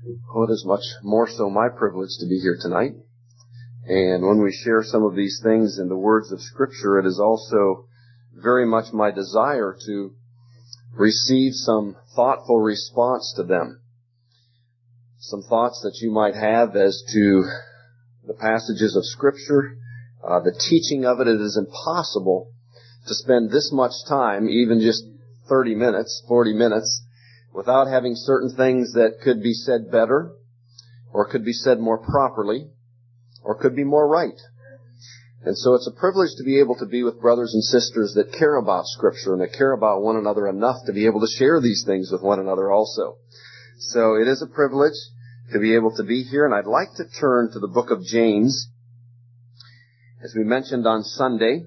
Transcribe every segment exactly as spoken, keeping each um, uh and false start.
Oh, it is much more so my privilege to be here tonight. And when we share some of these things in the words of Scripture, it is also very much my desire to receive some thoughtful response to them. Some thoughts that you might have as to the passages of Scripture, uh, the teaching of it. It is impossible to spend this much time, even just thirty minutes, forty minutes, without having certain things that could be said better, or could be said more properly, or could be more right. And so it's a privilege to be able to be with brothers and sisters that care about Scripture and that care about one another enough to be able to share these things with one another also. So it is a privilege to be able to be here, and I'd like to turn to the book of James, as we mentioned on Sunday,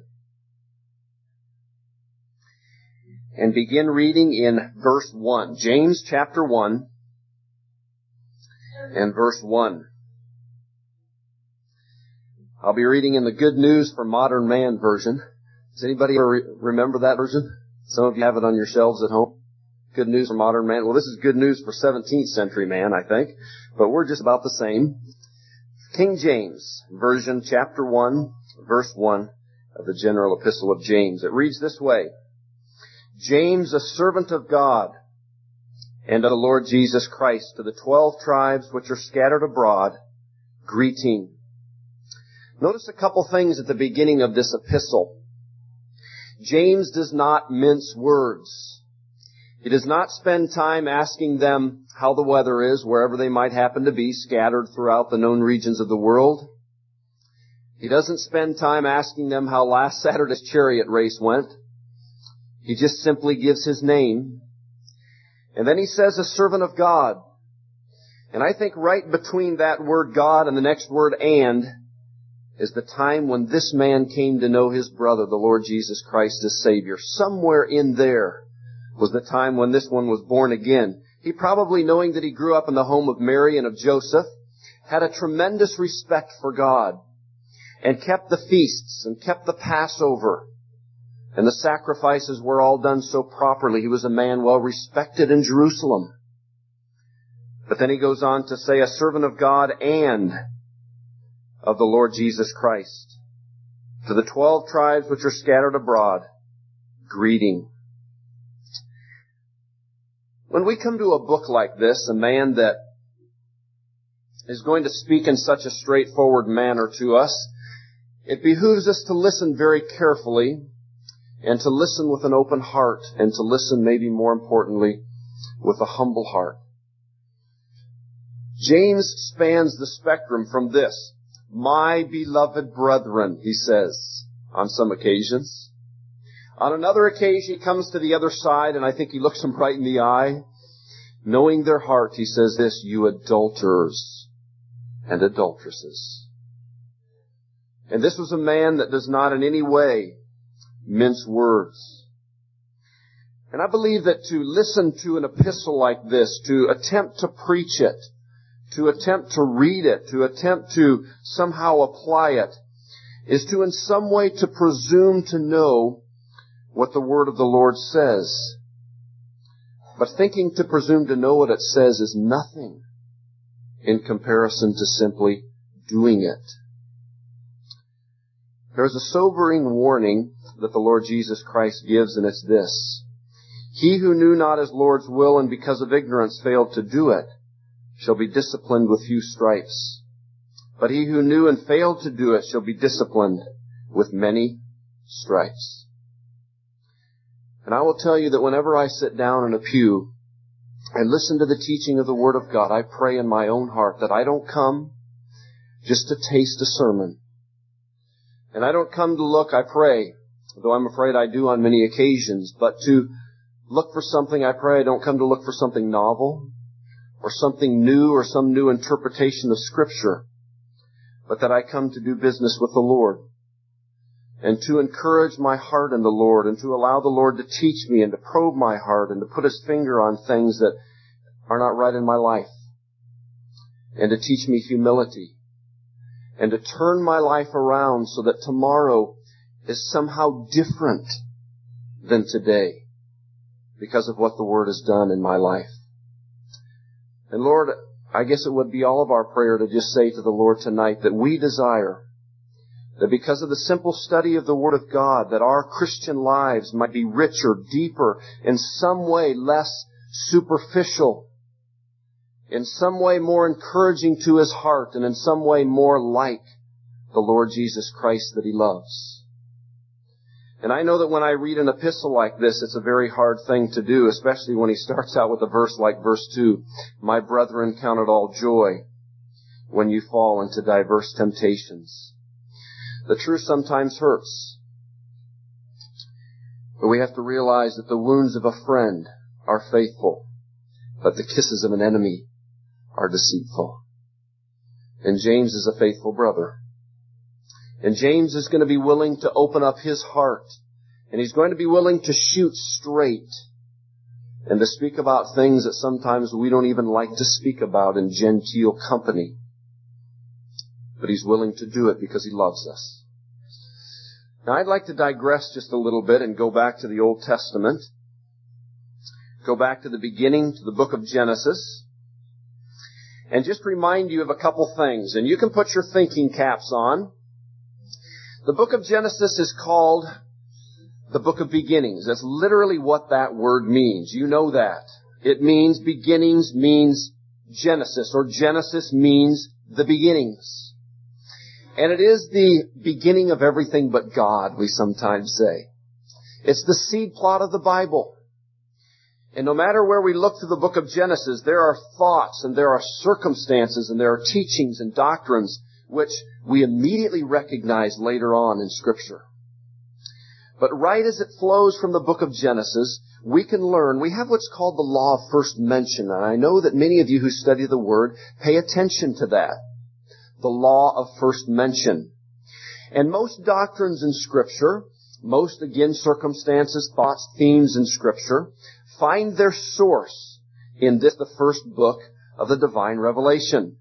and begin reading in verse one. James chapter one and verse one. I'll be reading in the Good News for Modern Man version. Does anybody ever re- remember that version? Some of you have it on your shelves at home. Good News for Modern Man. Well, this is Good News for seventeenth century man, I think. But we're just about the same. King James version, chapter one, verse one of the general epistle of James. It reads this way. James, a servant of God and of the Lord Jesus Christ, to the twelve tribes which are scattered abroad, greeting. Notice a couple things at the beginning of this epistle. James does not mince words. He does not spend time asking them how the weather is wherever they might happen to be, scattered throughout the known regions of the world. He doesn't spend time asking them how last Saturday's chariot race went. He just simply gives his name. And then he says, a servant of God. And I think right between that word God and the next word and is the time when this man came to know his brother, the Lord Jesus Christ, as Savior. Somewhere in there was the time when this one was born again. He probably, knowing that he grew up in the home of Mary and of Joseph, had a tremendous respect for God and kept the feasts and kept the Passover. And the sacrifices were all done so properly. He was a man well respected in Jerusalem. But then he goes on to say, a servant of God and of the Lord Jesus Christ. To the twelve tribes which are scattered abroad, greeting. When we come to a book like this, a man that is going to speak in such a straightforward manner to us, it behooves us to listen very carefully and to listen with an open heart and to listen, maybe more importantly, with a humble heart. James spans the spectrum from this. My beloved brethren, he says, on some occasions. On another occasion, he comes to the other side, and I think he looks them right in the eye. Knowing their heart, he says this, you adulterers and adulteresses. And this was a man that does not in any way mince words. And I believe that to listen to an epistle like this, to attempt to preach it, to attempt to read it, to attempt to somehow apply it, is to in some way to presume to know what the Word of the Lord says. But thinking to presume to know what it says is nothing in comparison to simply doing it. There's a sobering warning that the Lord Jesus Christ gives, and it's this. He who knew not his Lord's will and because of ignorance failed to do it shall be disciplined with few stripes. But he who knew and failed to do it shall be disciplined with many stripes. And I will tell you that whenever I sit down in a pew and listen to the teaching of the Word of God, I pray in my own heart that I don't come just to taste a sermon. And I don't come to look, I pray, though I'm afraid I do on many occasions, but to look for something. I pray I don't come to look for something novel or something new or some new interpretation of Scripture, but that I come to do business with the Lord and to encourage my heart in the Lord and to allow the Lord to teach me and to probe my heart and to put His finger on things that are not right in my life and to teach me humility and to turn my life around so that tomorrow is somehow different than today because of what the Word has done in my life. And Lord, I guess it would be all of our prayer to just say to the Lord tonight that we desire that because of the simple study of the Word of God, that our Christian lives might be richer, deeper, in some way less superficial, in some way more encouraging to His heart, and in some way more like the Lord Jesus Christ that He loves. And I know that when I read an epistle like this, it's a very hard thing to do, especially when he starts out with a verse like verse two. My brethren, count it all joy when you fall into diverse temptations. The truth sometimes hurts. But we have to realize that the wounds of a friend are faithful, but the kisses of an enemy are deceitful. And James is a faithful brother. And James is going to be willing to open up his heart. And he's going to be willing to shoot straight. And to speak about things that sometimes we don't even like to speak about in genteel company. But he's willing to do it because he loves us. Now I'd like to digress just a little bit and go back to the Old Testament. Go back to the beginning, to the book of Genesis. And just remind you of a couple things. And you can put your thinking caps on. The book of Genesis is called the book of beginnings. That's literally what that word means. You know that. It means beginnings means Genesis, or Genesis means the beginnings. And it is the beginning of everything but God, we sometimes say. It's the seed plot of the Bible. And no matter where we look through the book of Genesis, there are thoughts and there are circumstances and there are teachings and doctrines which we immediately recognize later on in Scripture. But right as it flows from the book of Genesis, we can learn, we have what's called the law of first mention. And I know that many of you who study the Word pay attention to that. The law of first mention. And most doctrines in Scripture, most, again, circumstances, thoughts, themes in Scripture, find their source in this, the first book of the divine revelation.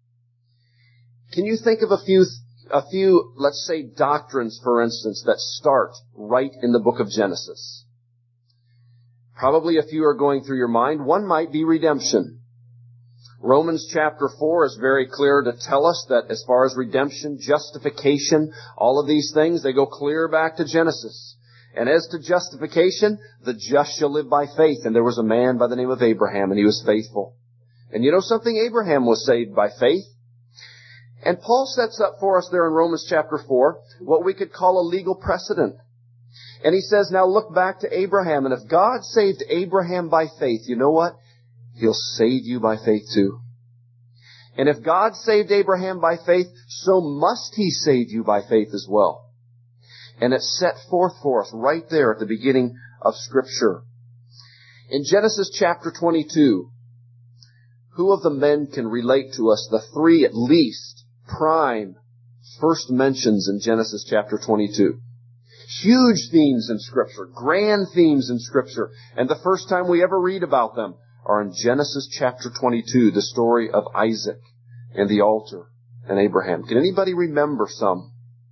Can you think of a few, a few, let's say, doctrines, for instance, that start right in the book of Genesis? Probably a few are going through your mind. One might be redemption. Romans chapter four is very clear to tell us that as far as redemption, justification, all of these things, they go clear back to Genesis. And as to justification, the just shall live by faith. And there was a man by the name of Abraham, and he was faithful. And you know something? Abraham was saved by faith. And Paul sets up for us there in Romans chapter four what we could call a legal precedent. And he says, now look back to Abraham. And if God saved Abraham by faith, you know what? He'll save you by faith too. And if God saved Abraham by faith, so must He save you by faith as well. And it's set forth for us right there at the beginning of Scripture. In Genesis chapter twenty-two, who of the men can relate to us the three at least prime first mentions in Genesis chapter twenty-two? Huge themes in Scripture, grand themes in Scripture. And the first time we ever read about them are in Genesis chapter twenty-two, the story of Isaac and the altar and Abraham. Can anybody remember some?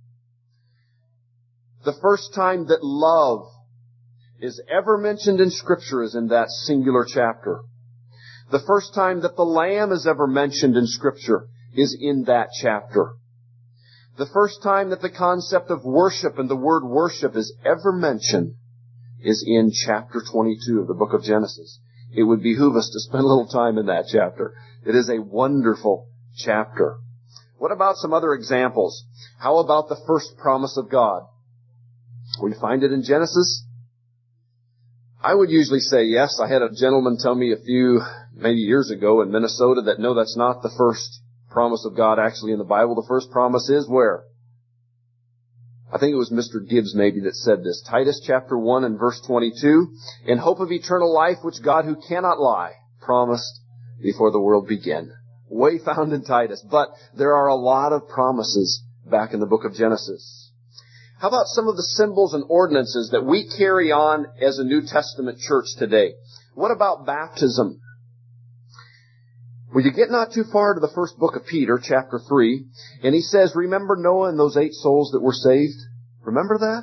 The first time that love is ever mentioned in Scripture is in that singular chapter. The first time that the Lamb is ever mentioned in Scripture is in that chapter. The first time that the concept of worship and the word worship is ever mentioned is in chapter twenty-two of the book of Genesis. It would behoove us to spend a little time in that chapter. It is a wonderful chapter. What about some other examples? How about the first promise of God? We find it in Genesis? I would usually say yes. I had a gentleman tell me a few, maybe years ago in Minnesota that no, that's not the first promise of God actually in the Bible. The first promise is where? I think it was Mister Gibbs maybe that said this. Titus chapter one and verse twenty-two. In hope of eternal life, which God who cannot lie promised before the world began. Way found in Titus. But there are a lot of promises back in the book of Genesis. How about some of the symbols and ordinances that we carry on as a New Testament church today? What about baptism? Well, you get not too far to the first book of Peter, chapter three, and he says, remember Noah and those eight souls that were saved? Remember that?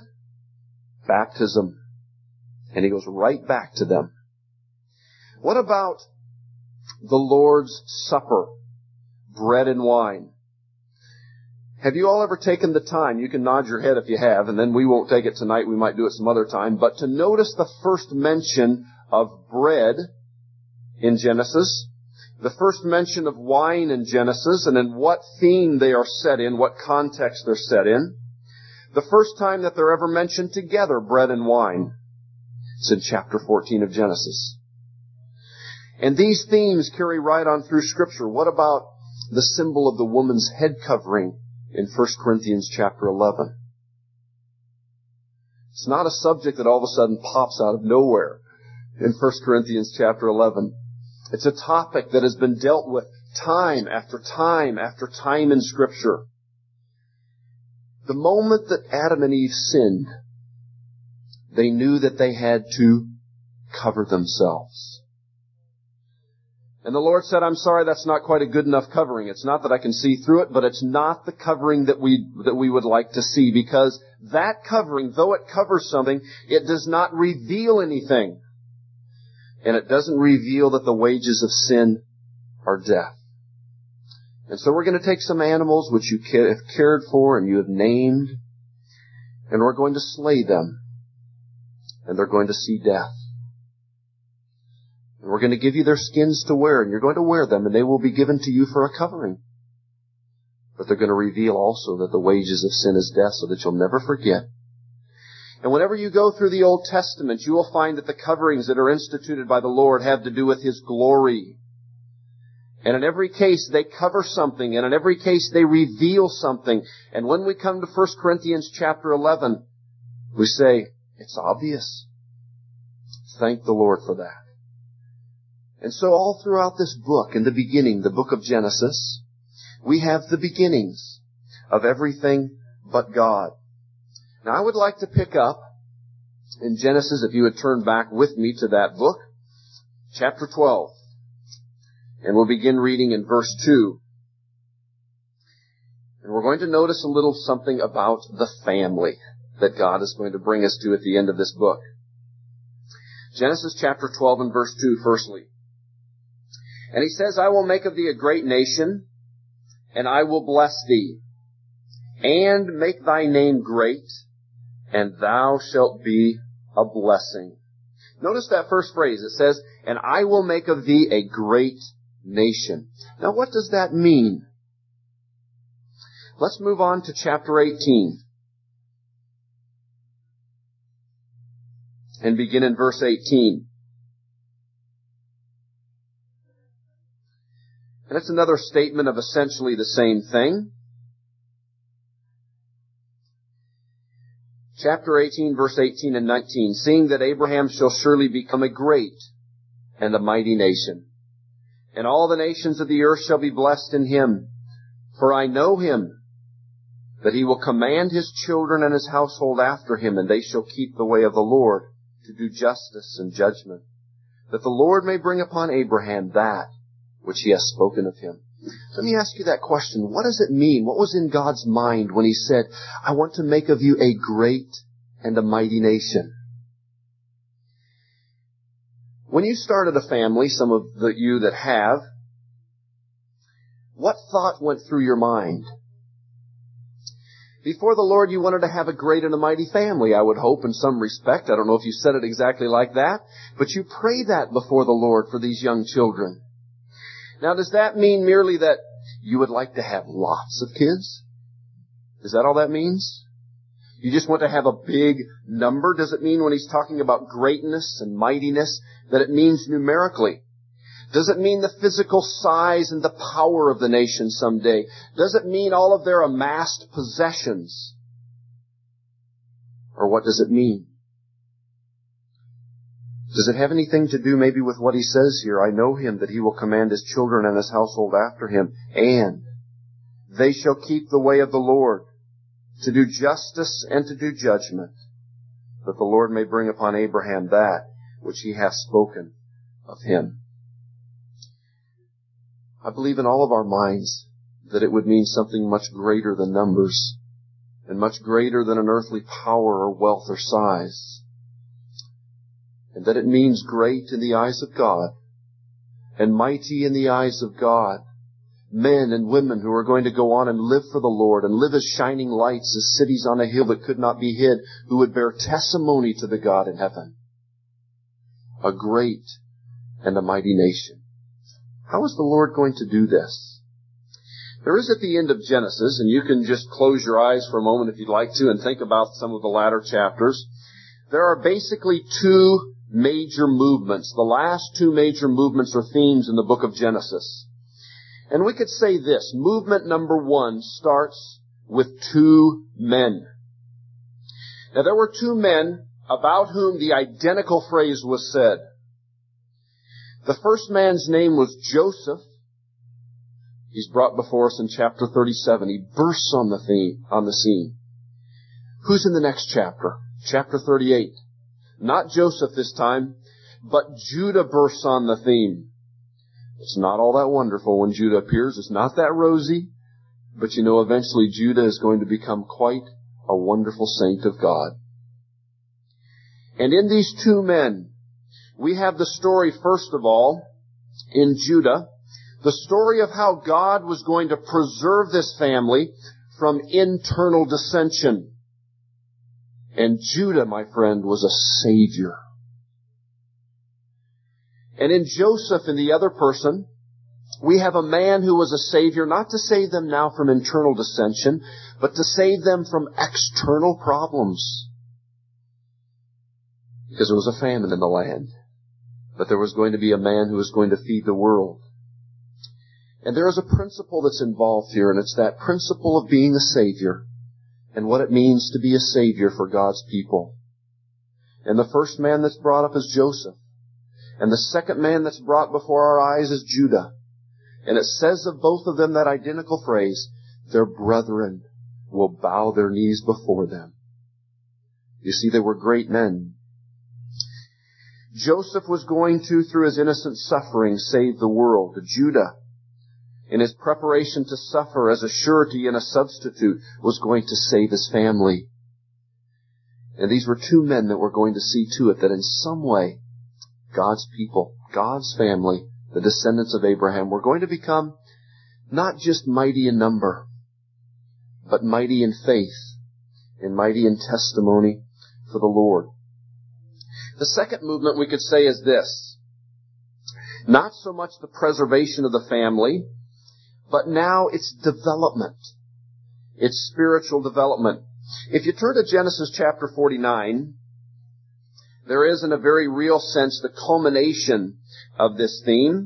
Baptism. And he goes right back to them. What about the Lord's Supper, bread and wine. Have you all ever taken the time, you can nod your head if you have, and then we won't take it tonight, we might do it some other time, but to notice the first mention of bread in Genesis, the first mention of wine in Genesis, and in what theme they are set in, what context they're set in. The first time that they're ever mentioned together, bread and wine, it's in chapter fourteen of Genesis. And these themes carry right on through Scripture. What about the symbol of the woman's head covering in First Corinthians chapter eleven? It's not a subject that all of a sudden pops out of nowhere in First Corinthians chapter eleven. It's a topic that has been dealt with time after time after time in Scripture. The moment that Adam and Eve sinned, they knew that they had to cover themselves. And the Lord said, I'm sorry, that's not quite a good enough covering. It's not that I can see through it, but it's not the covering that we, that we would like to see, because that covering, though it covers something, it does not reveal anything. And it doesn't reveal that the wages of sin are death. And so we're going to take some animals which you have cared for and you have named, and we're going to slay them. And they're going to see death. And we're going to give you their skins to wear, and you're going to wear them, and they will be given to you for a covering. But they're going to reveal also that the wages of sin is death, so that you'll never forget. And whenever you go through the Old Testament, you will find that the coverings that are instituted by the Lord have to do with His glory. And in every case, they cover something, and in every case, they reveal something. And when we come to First Corinthians chapter eleven, we say, it's obvious. Thank the Lord for that. And so all throughout this book, in the beginning, the book of Genesis, we have the beginnings of everything but God. Now, I would like to pick up in Genesis, if you would turn back with me to that book, chapter twelve. And we'll begin reading in verse two. And we're going to notice a little something about the family that God is going to bring us to at the end of this book. Genesis chapter twelve and verse two, firstly. And He says, I will make of thee a great nation, and I will bless thee, and make thy name great, and thou shalt be a blessing. Notice that first phrase. It says, and I will make of thee a great nation. Now, what does that mean? Let's move on to chapter eighteen. And begin in verse eighteen. And it's another statement of essentially the same thing. Chapter eighteen, verse eighteen and nineteen. Seeing that Abraham shall surely become a great and a mighty nation, and all the nations of the earth shall be blessed in him. For I know him, that he will command his children and his household after him, and they shall keep the way of the Lord, to do justice and judgment, that the Lord may bring upon Abraham that which He has spoken of him. Let me ask you that question. What does it mean? What was in God's mind when He said, I want to make of you a great and a mighty nation? When you started a family, some of the, you that have, what thought went through your mind? Before the Lord, you wanted to have a great and a mighty family, I would hope, in some respect. I don't know if you said it exactly like that, but you prayed that before the Lord for these young children. Now, does that mean merely that you would like to have lots of kids? Is that all that means? You just want to have a big number? Does it mean when He's talking about greatness and mightiness that it means numerically? Does it mean the physical size and the power of the nation someday? Does it mean all of their amassed possessions? Or what does it mean? Does it have anything to do maybe with what He says here? I know him, that he will command his children and his household after him, and they shall keep the way of the Lord, to do justice and to do judgment, that the Lord may bring upon Abraham that which He hath spoken of him. I believe in all of our minds that it would mean something much greater than numbers, and much greater than an earthly power or wealth or size. And that it means great in the eyes of God, and mighty in the eyes of God. Men and women who are going to go on and live for the Lord and live as shining lights, as cities on a hill that could not be hid, who would bear testimony to the God in heaven. A great and a mighty nation. How is the Lord going to do this? There is at the end of Genesis, and you can just close your eyes for a moment if you'd like to and think about some of the latter chapters. There are basically two major movements. The last two major movements or themes in the book of Genesis. And we could say this. Movement number one starts with two men. Now there were two men about whom the identical phrase was said. The first man's name was Joseph. He's brought before us in chapter thirty-seven. He bursts on the theme, on the scene. Who's in the next chapter? Chapter thirty-eight. Not Joseph this time, but Judah bursts on the theme. It's not all that wonderful when Judah appears. It's not that rosy. But you know, eventually Judah is going to become quite a wonderful saint of God. And in these two men, we have the story, first of all, in Judah, the story of how God was going to preserve this family from internal dissension. And Judah, my friend, was a savior. And in Joseph and the other person, we have a man who was a savior, not to save them now from internal dissension, but to save them from external problems. Because there was a famine in the land. But there was going to be a man who was going to feed the world. And there is a principle that's involved here, and it's that principle of being a savior and what it means to be a savior for God's people. And the first man that's brought up is Joseph. And the second man that's brought before our eyes is Judah. And it says of both of them that identical phrase, their brethren will bow their knees before them. You see, they were great men. Joseph was going to, through his innocent suffering, save the world. Judah, in his preparation to suffer as a surety and a substitute, was going to save his family. And these were two men that were going to see to it that in some way, God's people, God's family, the descendants of Abraham, were going to become not just mighty in number, but mighty in faith and mighty in testimony for the Lord. The second movement we could say is this. Not so much the preservation of the family, but now its development. Its spiritual development. If you turn to Genesis chapter forty-nine, there is in a very real sense the culmination of this theme.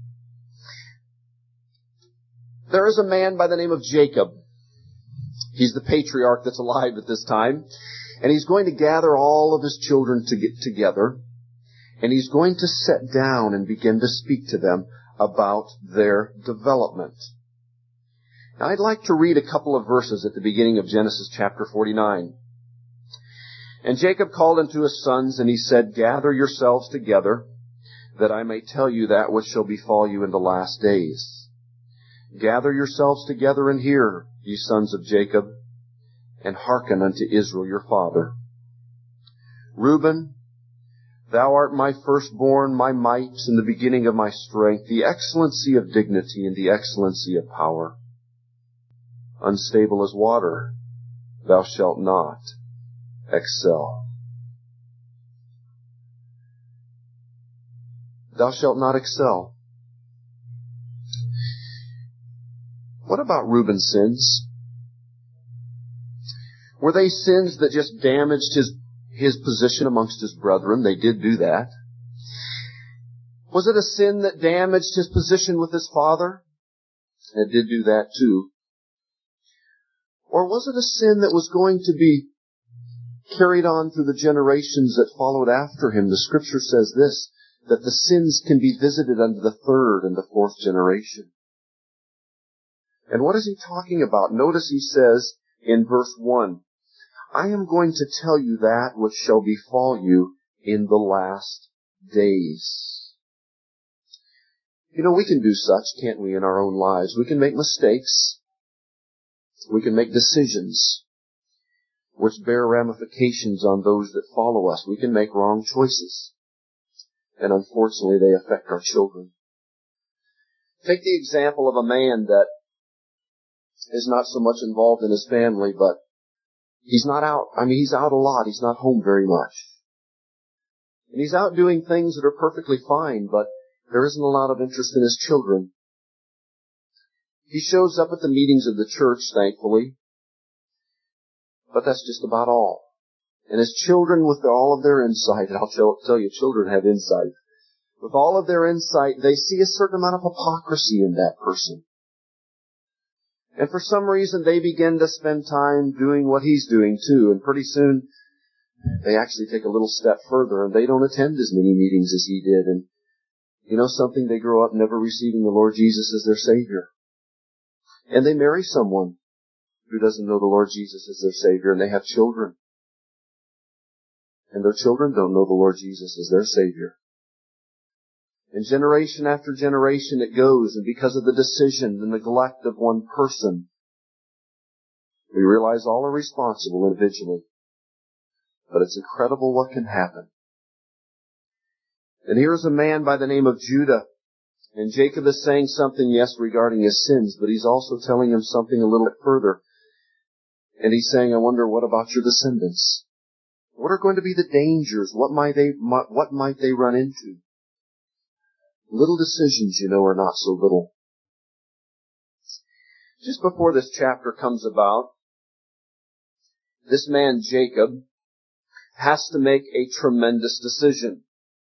There is a man by the name of Jacob. He's the patriarch that's alive at this time. And he's going to gather all of his children to get together. And he's going to sit down and begin to speak to them about their development. Now I'd like to read a couple of verses at the beginning of Genesis chapter forty-nine. And Jacob called unto his sons, and he said, Gather yourselves together, that I may tell you that which shall befall you in the last days. Gather yourselves together and hear, ye sons of Jacob, and hearken unto Israel your father. Reuben, thou art my firstborn, my might, and the beginning of my strength, the excellency of dignity and the excellency of power. Unstable as water, thou shalt not excel. Thou shalt not excel. What about Reuben's sins? Were they sins that just damaged his, his position amongst his brethren? They did do that. Was it a sin that damaged his position with his father? It did do that too. Or was it a sin that was going to be carried on through the generations that followed after him? The scripture says this, that the sins can be visited unto the third and the fourth generation. And what is he talking about? Notice he says in verse one, I am going to tell you that which shall befall you in the last days. You know, we can do such, can't we, in our own lives? We can make mistakes. We can make decisions which bear ramifications on those that follow us. We can make wrong choices. And unfortunately, they affect our children. Take the example of a man that is not so much involved in his family, but he's not out. I mean, he's out a lot. He's not home very much. And he's out doing things that are perfectly fine, but there isn't a lot of interest in his children. He shows up at the meetings of the church, thankfully, but that's just about all. And his children, with all of their insight, and I'll tell you, children have insight. With all of their insight, they see a certain amount of hypocrisy in that person. And for some reason, they begin to spend time doing what he's doing too. And pretty soon, they actually take a little step further, and they don't attend as many meetings as he did. And you know something? They grow up never receiving the Lord Jesus as their Savior. And they marry someone who doesn't know the Lord Jesus as their Savior, and they have children. And their children don't know the Lord Jesus as their Savior. And generation after generation it goes, and because of the decision, the neglect of one person, we realize all are responsible individually. But it's incredible what can happen. And here's a man by the name of Judah. And Jacob is saying something, yes, regarding his sins, but he's also telling him something a little bit further. And he's saying, I wonder, what about your descendants? What are going to be the dangers? What might they, what might they run into? Little decisions, you know, are not so little. Just before this chapter comes about, this man Jacob has to make a tremendous decision.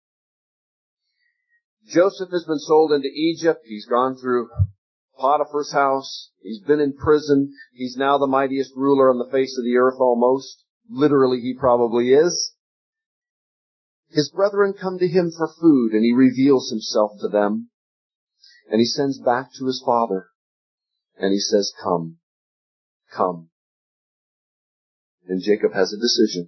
Joseph has been sold into Egypt. He's gone through Potiphar's house. He's been in prison. He's now the mightiest ruler on the face of the earth almost. Literally, he probably is. His brethren come to him for food, and he reveals himself to them. And he sends back to his father. And he says, come, come. And Jacob has a decision.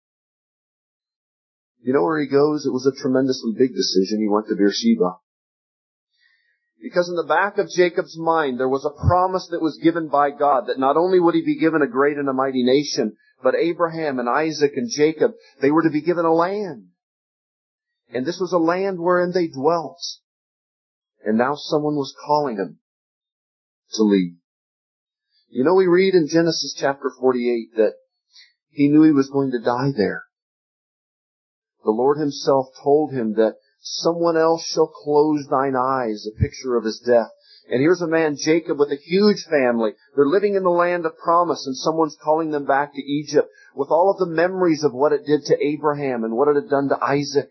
You know where he goes? It was a tremendously big decision. He went to Beersheba. Because in the back of Jacob's mind, there was a promise that was given by God that not only would he be given a great and a mighty nation, but Abraham and Isaac and Jacob, they were to be given a land. And this was a land wherein they dwelt. And now someone was calling him to leave. You know, we read in Genesis chapter forty-eight that he knew he was going to die there. The Lord himself told him that someone else shall close thine eyes, a picture of his death. And here's a man, Jacob, with a huge family. They're living in the land of promise, and someone's calling them back to Egypt with all of the memories of what it did to Abraham and what it had done to Isaac.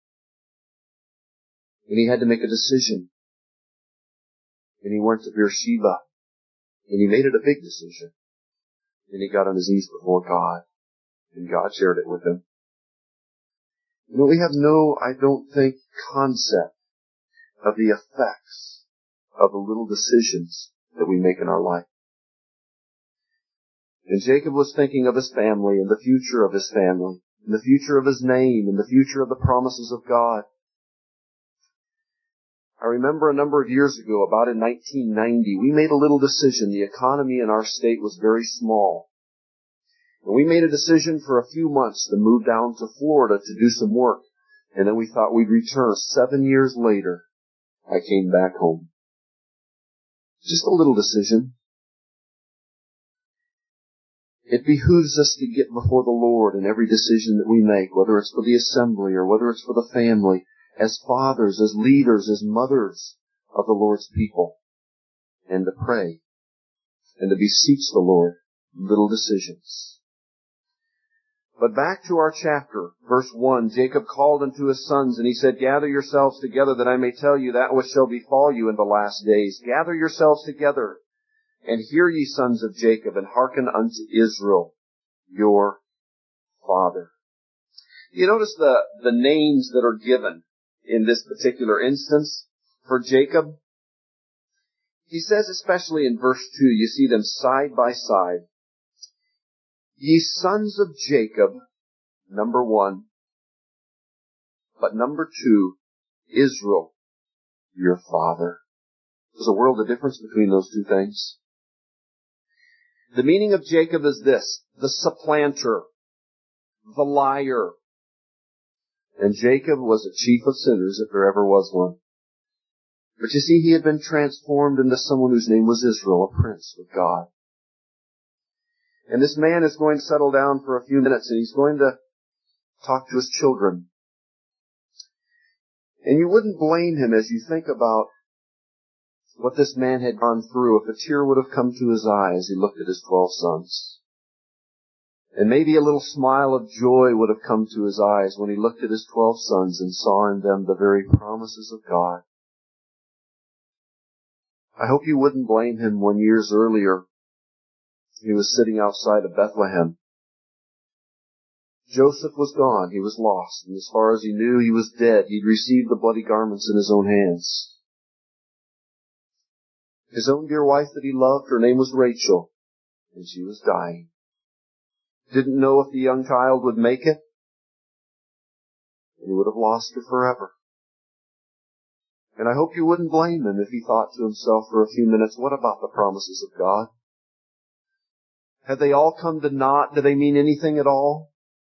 And he had to make a decision. And he went to Beersheba. And he made it a big decision. And he got on his knees before God. And God shared it with him. You know, we have no, I don't think, concept of the effects of the little decisions that we make in our life. And Jacob was thinking of his family and the future of his family, and the future of his name, and the future of the promises of God. I remember a number of years ago, about in nineteen ninety, we made a little decision. The economy in our state was very small. And we made a decision for a few months to move down to Florida to do some work. And then we thought we'd return. Seven years later, I came back home. Just a little decision. It behooves us to get before the Lord in every decision that we make, whether it's for the assembly or whether it's for the family, as fathers, as leaders, as mothers of the Lord's people, and to pray and to beseech the Lord. Little decisions. But back to our chapter, verse one, Jacob called unto his sons, and he said, gather yourselves together, that I may tell you that which shall befall you in the last days. Gather yourselves together, and hear ye, sons of Jacob, and hearken unto Israel, your father. You notice the, the names that are given in this particular instance for Jacob. He says, especially in verse two, you see them side by side. Ye sons of Jacob, number one. But number two, Israel, your father. There's a world of difference between those two things. The meaning of Jacob is this: the supplanter, the liar. And Jacob was a chief of sinners if there ever was one. But you see, he had been transformed into someone whose name was Israel, a prince with God. And this man is going to settle down for a few minutes, and he's going to talk to his children. And you wouldn't blame him as you think about what this man had gone through if a tear would have come to his eye as he looked at his twelve sons. And maybe a little smile of joy would have come to his eyes when he looked at his twelve sons and saw in them the very promises of God. I hope you wouldn't blame him when years earlier he was sitting outside of Bethlehem. Joseph was gone. He was lost. And as far as he knew, he was dead. He'd received the bloody garments in his own hands. His own dear wife that he loved, her name was Rachel, and she was dying. Didn't know if the young child would make it, and he would have lost her forever. And I hope you wouldn't blame him if he thought to himself for a few minutes, what about the promises of God? Had they all come to naught? Do they mean anything at all?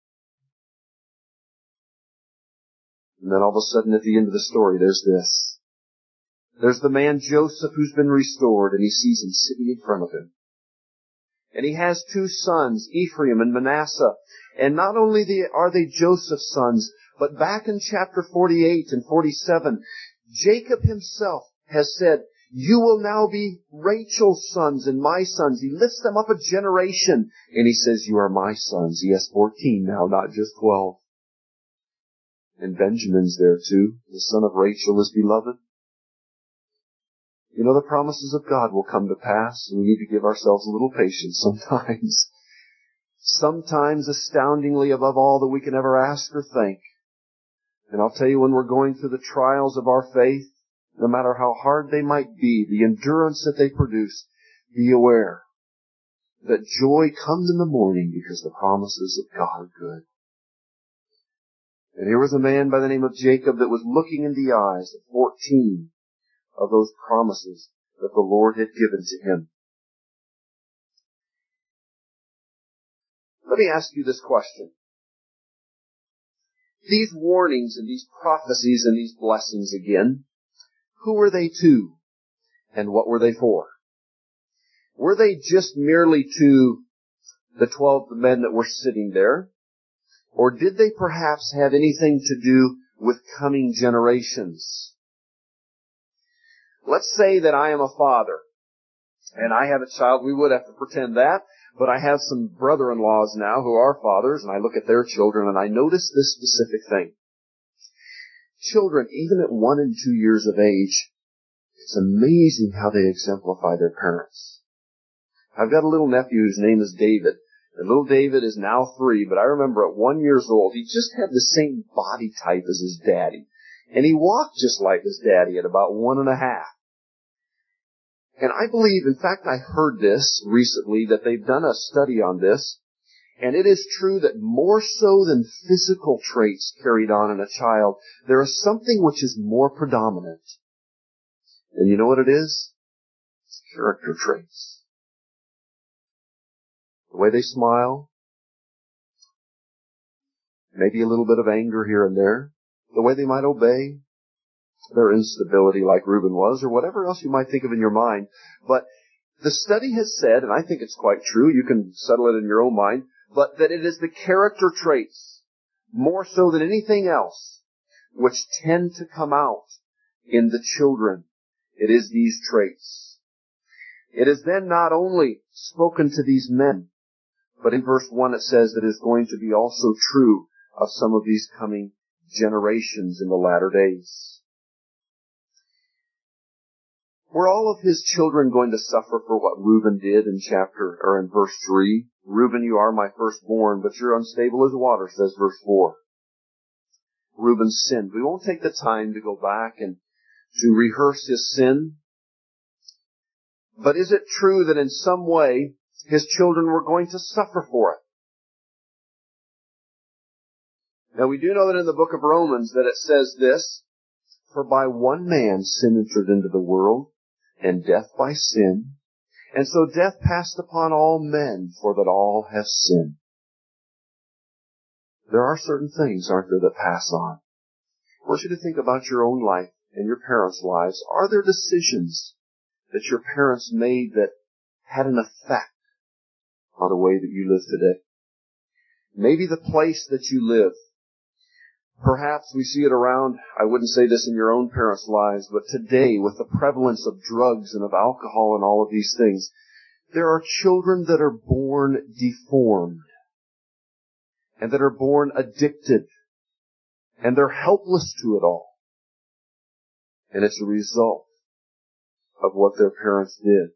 And then all of a sudden at the end of the story, there's this. There's the man Joseph who's been restored, and he sees him sitting in front of him. And he has two sons, Ephraim and Manasseh. And not only are they Joseph's sons, but back in chapter forty-eight and forty-seven, Jacob himself has said, you will now be Rachel's sons and my sons. He lifts them up a generation, and he says, you are my sons. He has fourteen now, not just twelve. And Benjamin's there too. The son of Rachel is beloved. You know, the promises of God will come to pass, and we need to give ourselves a little patience sometimes. Sometimes astoundingly above all that we can ever ask or think. And I'll tell you, when we're going through the trials of our faith, no matter how hard they might be, the endurance that they produce, be aware that joy comes in the morning because the promises of God are good. And here was a man by the name of Jacob that was looking in the eyes of fourteen of those promises that the Lord had given to him. Let me ask you this question. These warnings and these prophecies and these blessings again, who were they to, and what were they for? Were they just merely to the twelve men that were sitting there? Or did they perhaps have anything to do with coming generations? Let's say that I am a father, and I have a child. We would have to pretend that, but I have some brother-in-laws now who are fathers, and I look at their children, and I notice this specific thing. Children, even at one and two years of age, it's amazing how they exemplify their parents. I've got a little nephew whose name is David. And little David is now three, but I remember at one years old, he just had the same body type as his daddy. And he walked just like his daddy at about one and a half. And I believe, in fact, I heard this recently, that they've done a study on this. And it is true that more so than physical traits carried on in a child, there is something which is more predominant. And you know what it is? It's character traits. The way they smile, maybe a little bit of anger here and there, the way they might obey, their instability like Reuben was, or whatever else you might think of in your mind. But the study has said, and I think it's quite true, you can settle it in your own mind, but that it is the character traits, more so than anything else, which tend to come out in the children. It is these traits. It is then not only spoken to these men, but in verse one it says that it is going to be also true of some of these coming generations in the latter days. Were all of his children going to suffer for what Reuben did in chapter, or in verse three? Reuben, you are my firstborn, but you're unstable as water, says verse four. Reuben sinned. We won't take the time to go back and to rehearse his sin. But is it true that in some way his children were going to suffer for it? Now we do know that in the book of Romans that it says this, for by one man sin entered into the world, and death by sin. And so death passed upon all men, for that all have sinned. There are certain things, aren't there, that pass on. I want you to think about your own life in your parents' lives? Are there decisions that your parents made that had an effect on the way that you live today? Maybe the place that you live. Perhaps we see it around, I wouldn't say this in your own parents' lives, but today with the prevalence of drugs and of alcohol and all of these things, there are children that are born deformed and that are born addicted, and they're helpless to it all. And it's a result of what their parents did.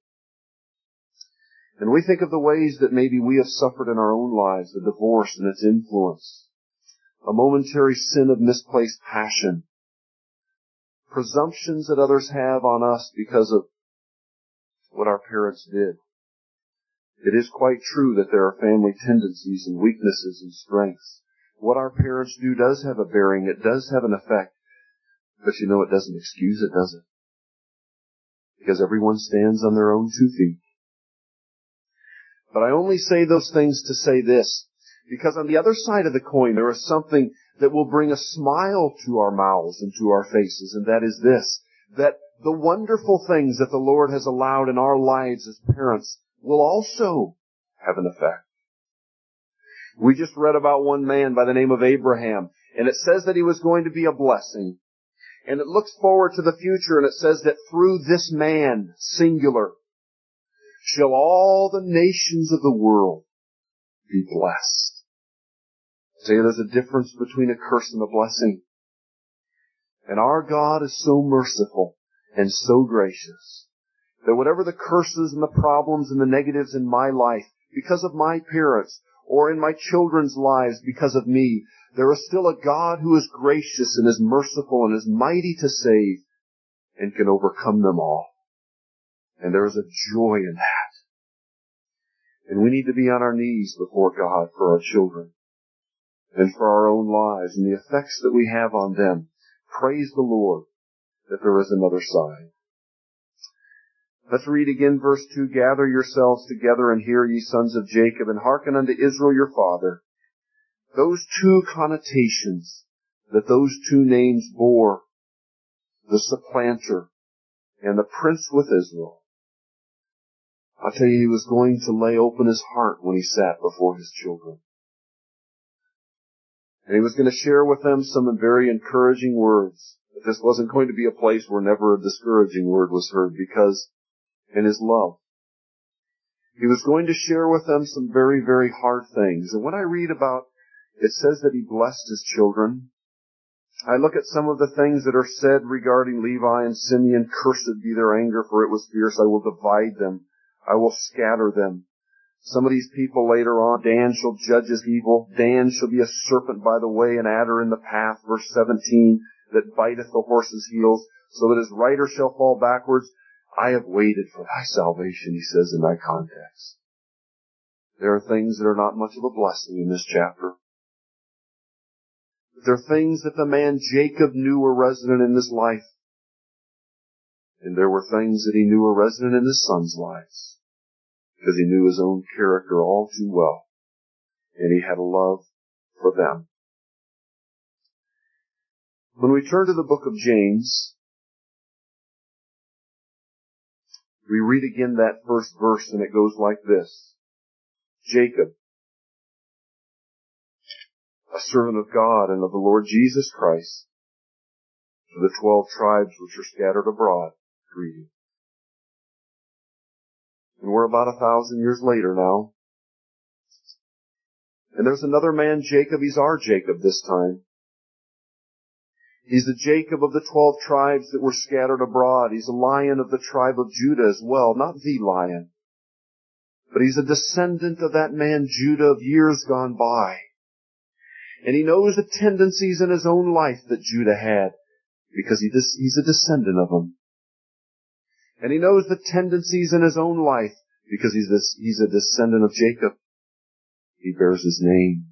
And we think of the ways that maybe we have suffered in our own lives, the divorce and its influence, a momentary sin of misplaced passion, presumptions that others have on us because of what our parents did. It is quite true that there are family tendencies and weaknesses and strengths. What our parents do does have a bearing. It does have an effect. But you know, it doesn't excuse it, does it? Because everyone stands on their own two feet. But I only say those things to say this, because on the other side of the coin, there is something that will bring a smile to our mouths and to our faces, and that is this, that the wonderful things that the Lord has allowed in our lives as parents will also have an effect. We just read about one man by the name of Abraham, and it says that he was going to be a blessing. And it looks forward to the future, and it says that through this man, singular, shall all the nations of the world be blessed. See, there's a difference between a curse and a blessing. And our God is so merciful and so gracious that whatever the curses and the problems and the negatives in my life, because of my parents, or in my children's lives because of me, there is still a God who is gracious and is merciful and is mighty to save and can overcome them all. And there is a joy in that. And we need to be on our knees before God for our children and for our own lives and the effects that we have on them. Praise the Lord that there is another side. Let's read again verse two. Gather yourselves together and hear, ye sons of Jacob, and hearken unto Israel your father. Those two connotations that those two names bore, the supplanter and the prince with Israel. I'll tell you, he was going to lay open his heart when he sat before his children. And he was going to share with them some very encouraging words. But this wasn't going to be a place where never a discouraging word was heard, because in his love, he was going to share with them some very, very hard things. And when I read about, it says that he blessed his children, I look at some of the things that are said regarding Levi and Simeon. Cursed be their anger, for it was fierce. I will divide them. I will scatter them. Some of these people later on, Dan shall judge as evil. Dan shall be a serpent by the way, an adder in the path. Verse seventeen, that biteth the horse's heels, so that his rider shall fall backwards. I have waited for thy salvation, he says in that context. There are things that are not much of a blessing in this chapter. There are things that the man Jacob knew were resident in his life. And there were things that he knew were resident in his sons' lives, because he knew his own character all too well. And he had a love for them. When we turn to the book of James, we read again that first verse, and it goes like this. Jacob, a servant of God and of the Lord Jesus Christ, to the twelve tribes which are scattered abroad, greeting. And we're about a thousand years later now. And there's another man, Jacob. He's our Jacob this time. He's the Jacob of the twelve tribes that were scattered abroad. He's a lion of the tribe of Judah as well. Not the lion, but he's a descendant of that man Judah of years gone by. And he knows the tendencies in his own life that Judah had, because he, he's a descendant of them. And he knows the tendencies in his own life, because he's, this, he's a descendant of Jacob. He bears his name.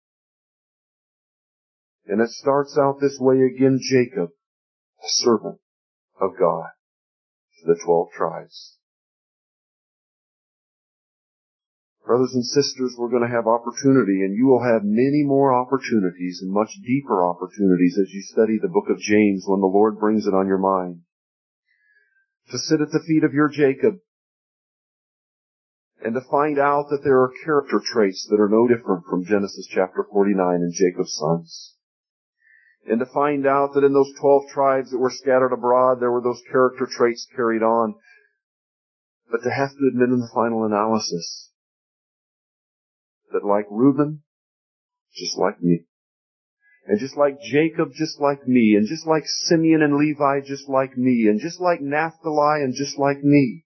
And it starts out this way again, Jacob, a servant of God, to the twelve tribes. Brothers and sisters, we're going to have opportunity, and you will have many more opportunities and much deeper opportunities as you study the book of James when the Lord brings it on your mind. To sit at the feet of your Jacob and to find out that there are character traits that are no different from Genesis chapter forty-nine and Jacob's sons. And to find out that in those twelve tribes that were scattered abroad, there were those character traits carried on. But to have to admit in the final analysis that like Reuben, just like me, and just like Jacob, just like me, and just like Simeon and Levi, just like me, and just like Naphtali, and just like me.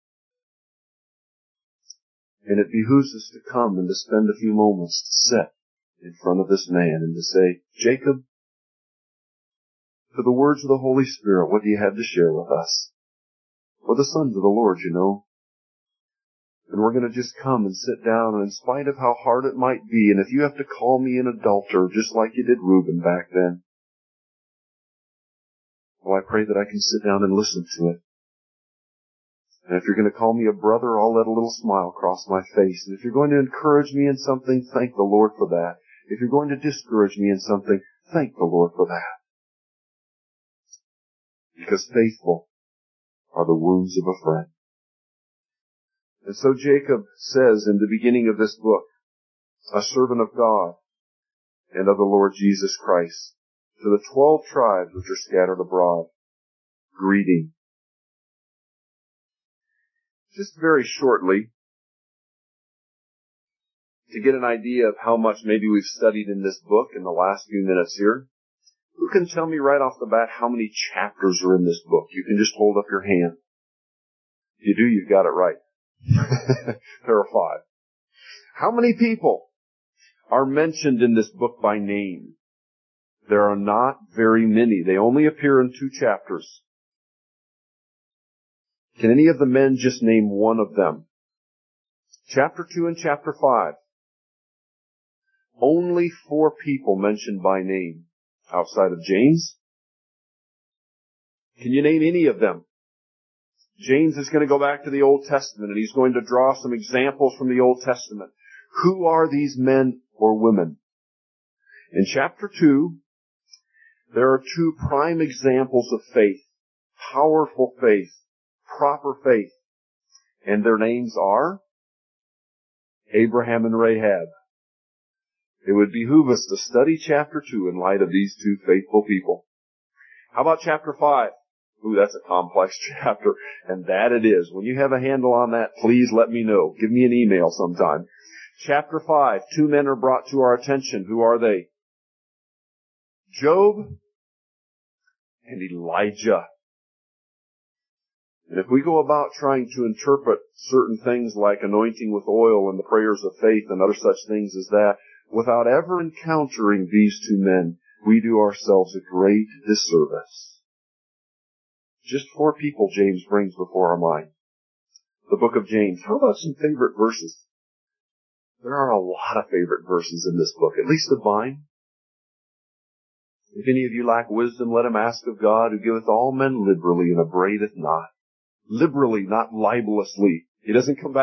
And it behooves us to come and to spend a few moments to sit in front of this man and to say, Jacob, for the words of the Holy Spirit, what do you have to share with us? We're the sons of the Lord, you know. And we're going to just come and sit down, and in spite of how hard it might be, and if you have to call me an adulterer, just like you did Reuben back then, well, I pray that I can sit down and listen to it. And if you're going to call me a brother, I'll let a little smile cross my face. And if you're going to encourage me in something, thank the Lord for that. If you're going to discourage me in something, thank the Lord for that. Because faithful are the wounds of a friend. And so Jacob says in the beginning of this book, a servant of God and of the Lord Jesus Christ, to the twelve tribes which are scattered abroad, greeting. Just very shortly, to get an idea of how much maybe we've studied in this book in the last few minutes here, who can tell me right off the bat how many chapters are in this book? You can just hold up your hand. If you do, you've got it right. There are five. How many people are mentioned in this book by name? There are not very many. They only appear in two chapters. Can any of the men just name one of them? Chapter two and chapter five. Only four people mentioned by name outside of James. Can you name any of them? James is going to go back to the Old Testament, and he's going to draw some examples from the Old Testament. Who are these men or women? In chapter two, there are two prime examples of faith, powerful faith, proper faith, and their names are Abraham and Rahab. It would behoove us to study chapter two in light of these two faithful people. How about chapter five? Ooh, that's a complex chapter, and that it is. When you have a handle on that, please let me know. Give me an email sometime. Chapter five, two men are brought to our attention. Who are they? Job and Elijah. And if we go about trying to interpret certain things like anointing with oil and the prayers of faith and other such things as that, without ever encountering these two men, we do ourselves a great disservice. Just four people James brings before our mind. The book of James. How about some favorite verses? There are a lot of favorite verses in this book, at least of mine. If any of you lack wisdom, let him ask of God, who giveth all men liberally and upbraideth not. Liberally, not libelously. He doesn't come back